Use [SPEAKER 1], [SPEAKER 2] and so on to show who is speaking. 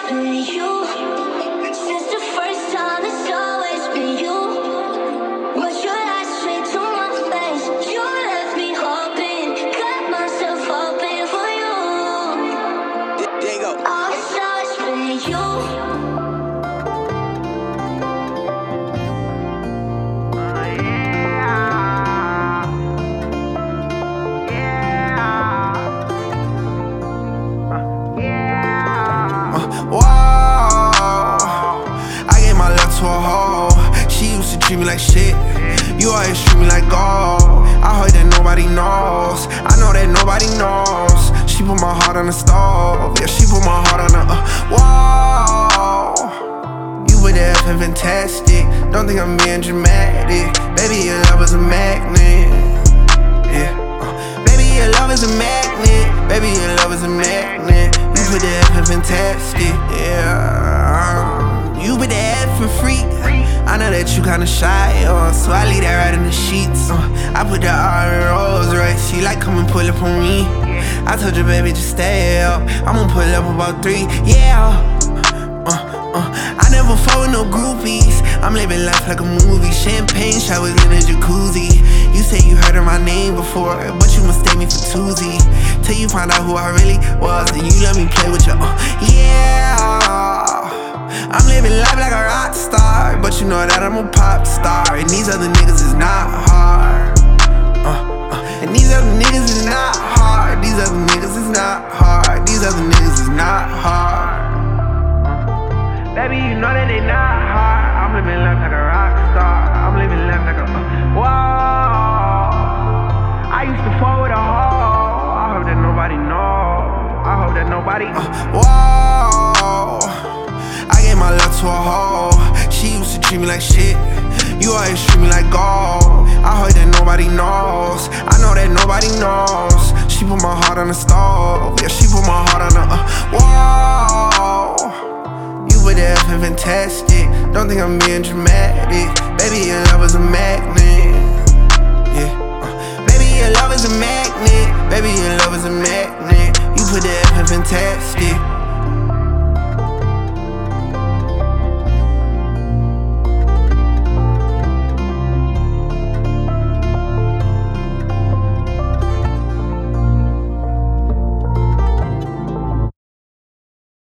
[SPEAKER 1] been you. Since the first time, it's always been you. But your lies straight to my face. You left me hoping, got myself hoping for you.
[SPEAKER 2] There you go.
[SPEAKER 1] All it's always been you.
[SPEAKER 3] To a hoe, she used to treat me like shit. You always treat me like gold. I heard that nobody knows. I know that nobody knows. She put my heart on the stove. Yeah, she put my heart on the wall. You were there and fantastic. Don't think I'm being dramatic. Baby, your love is a magnet. Yeah, baby, your love is a magnet. Baby, your love is a magnet. You were there and fantastic. Yeah. You be there for free. I know that you kinda shy, so I leave that right in the sheets. I put the R in Rolls Royce. She like, come and pull up on me. I told you, baby, just stay up. I'ma pull up about 3, yeah. I never fall with no groupies. I'm living life like a movie. Champagne showers in a jacuzzi. You say you heard of my name before, but you mistake me for Tuesday. Till you find out who I really was, and you let me play with your yeah. I'm living life like a rock star, but you know that I'm a pop star. And these other niggas is not hard. And these other niggas is not hard. These other niggas is not hard. These other niggas is not hard. Baby, you know that they not hard. I'm living life like a rock star. I'm living life like a whoa. I used to fall with a hoe. I hope that nobody know. I hope that nobody whoa. I gave my love to a hoe. She used to treat me like shit. You always treat me like gold. I heard that nobody knows. I know that nobody knows. She put my heart on the stove. Yeah, she put my heart on the whoa. You were there and fantastic. Don't think I'm being dramatic. Baby, your love is a magnet.